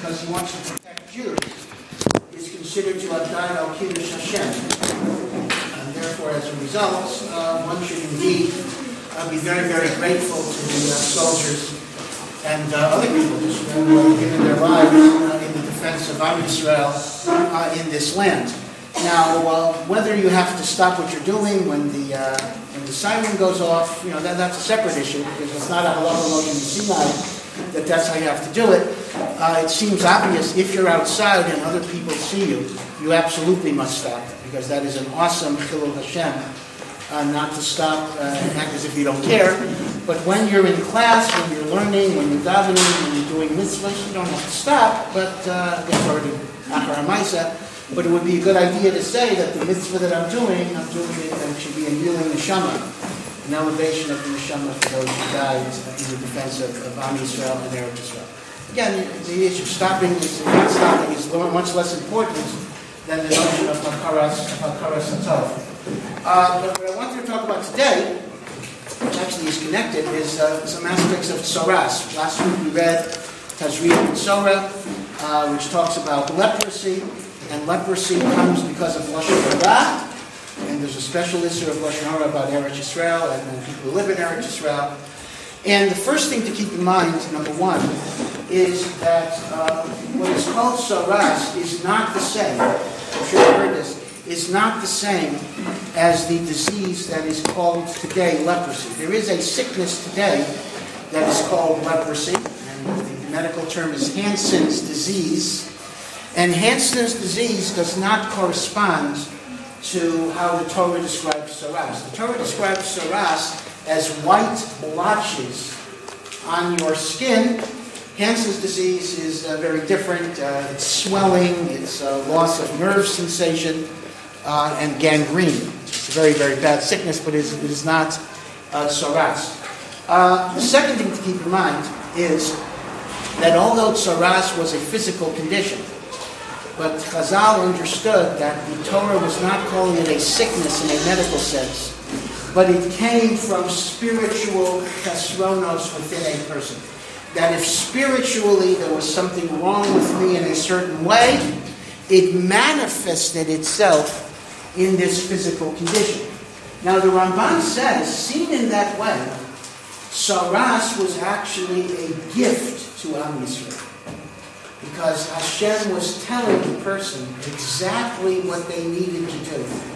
because he wants to protect Jews, is considered to have died al Kiddush Hashem. And therefore, as a result, one should indeed be very, very grateful to the soldiers and other people who have given their lives in the defense of Am Yisrael in this land. Now, whether you have to stop what you're doing when the siren goes off, that's a separate issue, because it's not a halacha motion in Sinai that's how you have to do it. It seems obvious if you're outside and other people see you, you absolutely must stop, because that is an awesome chilul Hashem, not to stop and act as if you don't care. But when you're in class, when you're learning, when you're davening, when you're doing mitzvahs, you don't have to stop, but it's already achar ha'maisa. But it would be a good idea to say that the mitzvah that I'm doing it, and it should be a kneeling neshama, an elevation of the neshama for those who died in the defense of Am Yisrael and Eretz Yisrael. Again, the issue of not stopping is much less important than the notion of hakaras hatov. But what I wanted to talk about today, which actually is connected, is some aspects of tsaras. Last week we read Tazria B'Tzora, which talks about leprosy. And leprosy comes because of Lashon Hara, and there's a special issue of Lashon Hara about Eretz Yisrael and people who live in Eretz Yisrael. And the first thing to keep in mind, number one, is that what is called Saras is not the same, I'm sure you've heard this, is not the same as the disease that is called today leprosy. There is a sickness today that is called leprosy, and the medical term is Hansen's disease. And Hansen's disease does not correspond to how the Torah describes saras. The Torah describes saras as white blotches on your skin. Hansen's disease is very different. It's swelling, it's loss of nerve sensation, and gangrene. It's a very, very bad sickness, but it is not saras. The second thing to keep in mind is that although saras was a physical condition, but Chazal understood that the Torah was not calling it a sickness in a medical sense, but it came from spiritual chesronos within a person. That if spiritually there was something wrong with me in a certain way, it manifested itself in this physical condition. Now the Ramban says, seen in that way, Saras was actually a gift to Am Yisrael. Because Hashem was telling the person exactly what they needed to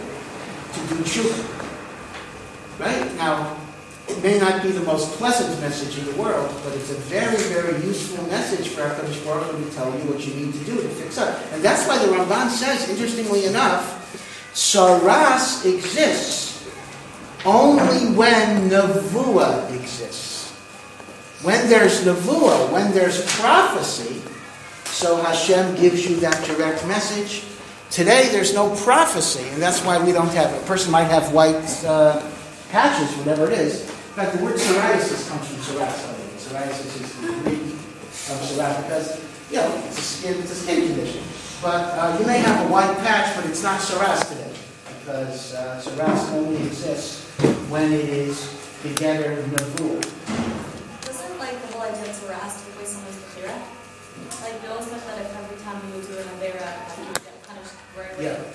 do tshuva. Right? Now, it may not be the most pleasant message in the world, but it's a very, very useful message for HaKadosh Baruch Hu to tell you what you need to do to fix up. And that's why the Ramban says, interestingly enough, Saras exists only when Nevuah exists. When there's Nevuah, when there's prophecy, so Hashem gives you that direct message. Today, there's no prophecy, and that's why we don't have it. A person might have white patches, whatever it is. In fact, the word psoriasis comes from psoriasis. Psoriasis is the Greek of psoriasis because, it's a skin condition. But you may have a white patch, but it's not psoriasis today, because psoriasis only exists when it is together in Nevuah. Doesn't the whole idea of psoriasis take away someone's bechira? No one's much that every time you do an avera, you get punished right away. Yeah.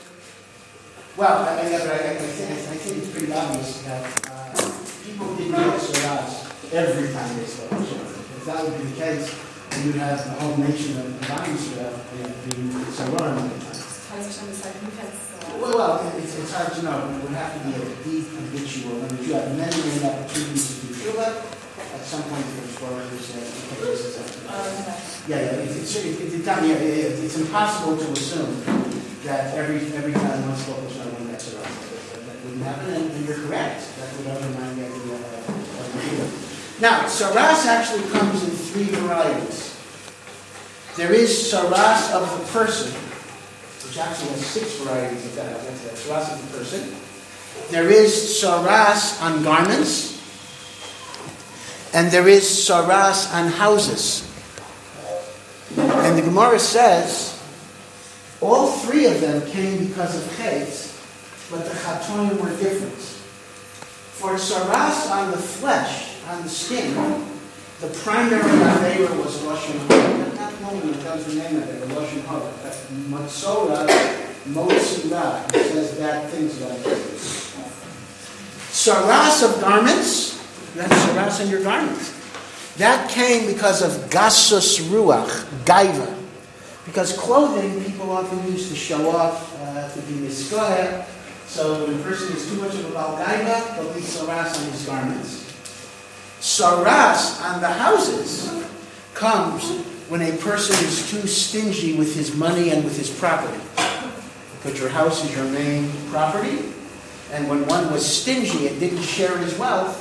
Well, I think it's pretty obvious that people didn't get saras every time they spoke. If that would be the case, then you'd have the whole nation of Am Yisrael being sarah all the time. Well, it's hard to know. It would have to be a deep habitual. I mean, you have many opportunities to do tshuva. At some point, the Torah said, it's impossible to assume that every time one spoke was not one that's around. That wouldn't happen, and you're correct. That would undermine the idea of Now, saras actually comes in three varieties. There is saras of the person, which actually has 6 varieties of that. That's saras of the person. There is saras on garments. And there is saras on houses. And the Gemara says, all 3 of them came because of chet, but the chatonim were different. For saras on the flesh, on the skin, The primary Avera was Lashon Hara. Not knowing what comes the name of it, Lashon Hara. Matzora, Motzira, it says bad things about it. Saras of garments, you have saras in your garments. That came because of gasus ruach, gaiva. Because clothing, people often use to show off, to be miskoher. So when a person is too much of a bal gaiva, there'll be saras on his garments. Saras on the houses comes when a person is too stingy with his money and with his property. Because your house is your main property. And when one was stingy and didn't share his wealth,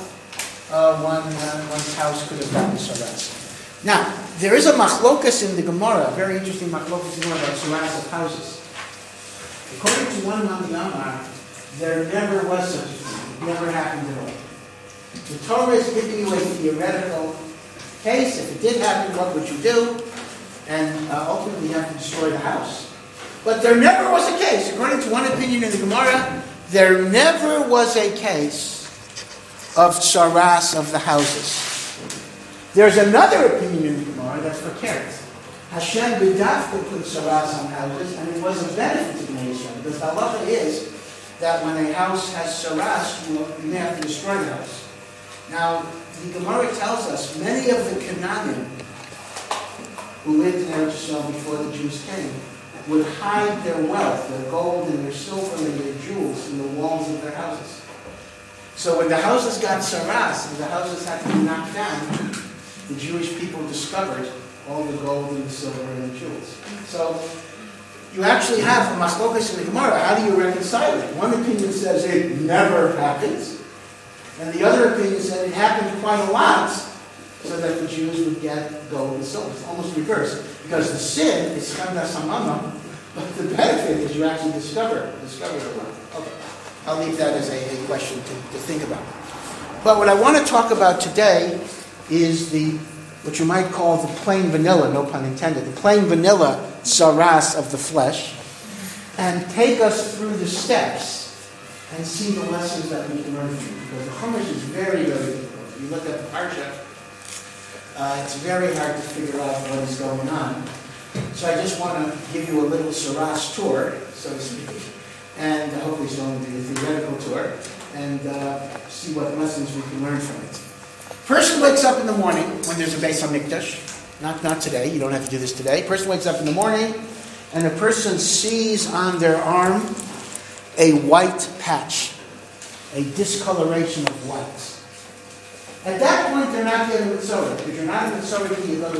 one's house could have gotten saras. Now, there is a machlokas in the Gemara, a very interesting machlokas in the Gemara about saras of houses. According to one among the Amar, there never was such a thing. It never happened at all. The Torah is giving you a theoretical case. If it did happen, what would you do? And ultimately you have to destroy the house. But there never was a case. According to one opinion in the Gemara, there never was a case of saras of the houses. There's another opinion in the Gemara that's for Keret. Hashem b'dafka put saras on houses, and it was a benefit to Bnei Yisrael. Because the halacha is that when a house has saras, you may have to destroy the house. Now, the Gemara tells us many of the Canaanim who lived in Eretz Yisrael before the Jews came would hide their wealth, their gold and their silver and their jewels in the walls of their houses. So when the houses got saras and the houses had to be knocked down, the Jewish people discovered all the gold and the silver and the jewels. So you actually have a machlokas in the Gemara. How do you reconcile it? One opinion says it never happens. And the other opinion said it happened quite a lot so that the Jews would get gold and silver. It's almost reversed. Because the sin is chemda samama, but the benefit is you actually discover the wealth. Okay. I'll leave that as a question to think about. But what I want to talk about today is what you might call the plain vanilla, no pun intended, the plain vanilla saras of the flesh, and take us through the steps and see the lessons that we can learn from it. Because the Chumash is very, very difficult. If you look at the Parsha, it's very hard to figure out what is going on. So I just want to give you a little saras tour, so to speak, and hopefully it's going to be a theoretical tour, and see what lessons we can learn from it. Person wakes up in the morning when there's a Beis HaMikdash. Not today. You don't have to do this today. Person wakes up in the morning, and a person sees on their arm a white patch, a discoloration of white. At that point, they're not getting mitzvah. If you're not in mitzvah, you go to